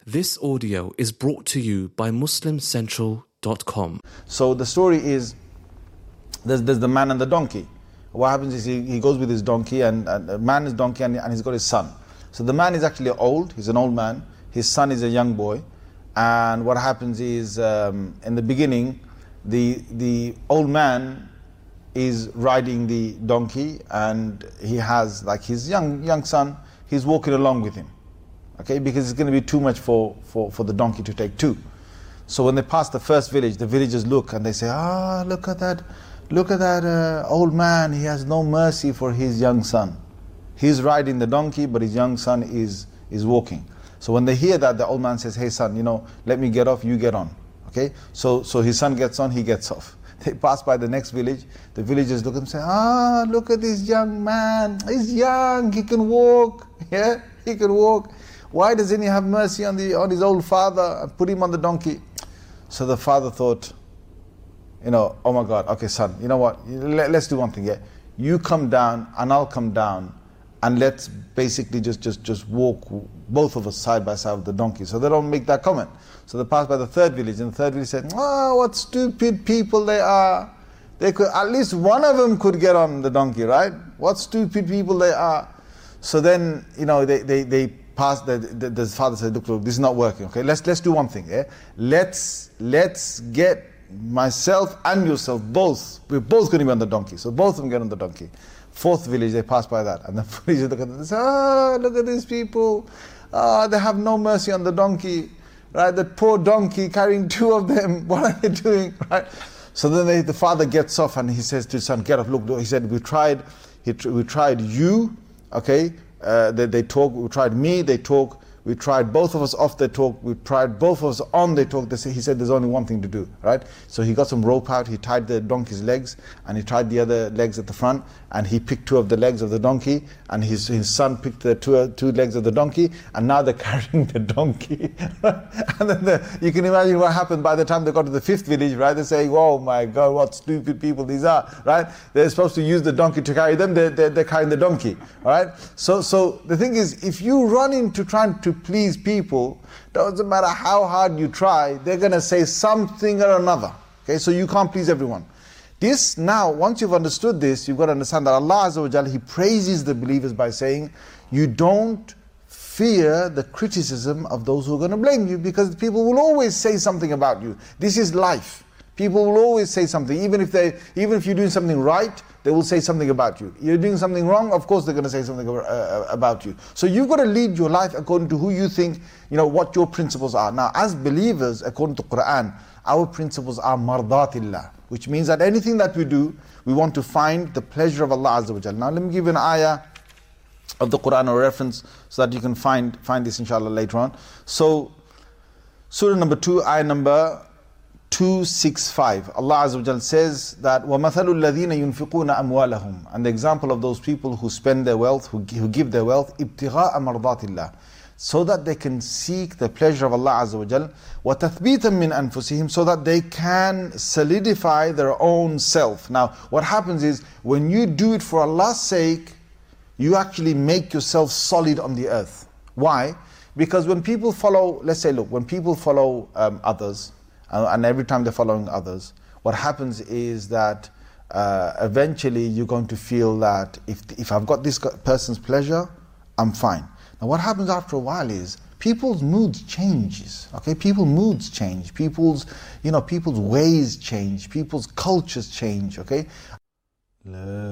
This audio is brought to you by MuslimCentral.com. So the story is, there's the man and the donkey. What happens is he goes with his donkey, and a man is donkey, and he's got his son. So the man is actually old, he's an old man. His son is a young boy. And what happens is, in the beginning, the old man is riding the donkey, and he has like his young son, he's walking along with him. Okay, because it's going to be too much for the donkey to take two. So when they pass the first village, the villagers look and they say, look at that old man, he has no mercy for his young son. He's riding the donkey, but his young son is walking. So when they hear that, the old man says, hey son, let me get off, you get on. Okay, so his son gets on, he gets off. They pass by the next village, the villagers look at him and say, look at this young man, he's young, he can walk, yeah, he can walk. Why doesn't he have mercy on his old father and put him on the donkey? So the father thought, oh my God, okay son, you know what, let's do one thing, yeah. You come down and I'll come down, and let's basically just walk both of us side by side with the donkey. So they don't make that comment. So they pass by the third village, and the third village said, what stupid people they are. They could, at least one of them could get on the donkey, right? What stupid people they are. So then, they passed, the father said, look, this is not working, okay? Let's do one thing, yeah? Let's get myself and yourself both. We're both going to be on the donkey. So both of them get on the donkey. Fourth village, they pass by that. And the villagers look at them and say, look at these people. They have no mercy on the donkey. Right? The poor donkey carrying two of them. What are they doing? Right? So then the father gets off and he says to his son, get off. Look, he said, we tried you, okay? They talk, we tried me, they talk, we tried both of us off, they talk, we tried both of us on, they talk. He said there's only one thing to do, right? So he got some rope out, he tied the donkey's legs, and he tied the other legs at the front, and he picked two of the legs of the donkey, and his son picked the two legs of the donkey, and now they're carrying the donkey. And then you can imagine what happened by the time they got to the fifth village, right? They're saying, oh my God, what stupid people these are, right? They're supposed to use the donkey to carry them, they're carrying the donkey, all right? So the thing is, if you run into trying to please people, doesn't matter how hard you try, they're going to say something or another. Okay, so you can't please everyone. This now, once you've understood this, you've got to understand that Allah Azza wa Jalla, He praises the believers by saying, you don't fear the criticism of those who are going to blame you, because people will always say something about you. This is life. People will always say something, even if you're doing something right, they will say something about you. You're doing something wrong, of course they're going to say something about you. So you've got to lead your life according to who you think, what your principles are. Now, as believers, according to Quran, our principles are mardatillah, which means that anything that we do, we want to find the pleasure of Allah Azza wa Jalla. Now, let me give you an ayah of the Quran or reference so that you can find this inshallah later on. So, Surah number 2, ayah number 265. Allah Azza wa Jalla says that وَمَثَلُ الَّذِينَ يُنْفِقُونَ أَمْوَالَهُم, and the example of those people who spend their wealth, who give their wealth, ابْتِغَاءَ مَرْضَاتِ اللَّهِ, so that they can seek the pleasure of Allah Azza wa Jalla, وَتَثْبِيتًا مِنْ أَنفُسِهِمْ, so that they can solidify their own self. Now, what happens is, when you do it for Allah's sake, you actually make yourself solid on the earth. Why? Because when people follow, let's say, look, when people follow others, and every time they're following others, what happens is that eventually you're going to feel that if I've got this person's pleasure, I'm fine. Now what happens after a while is people's moods changes. Okay, people's moods change. People's ways change. People's cultures change. Okay.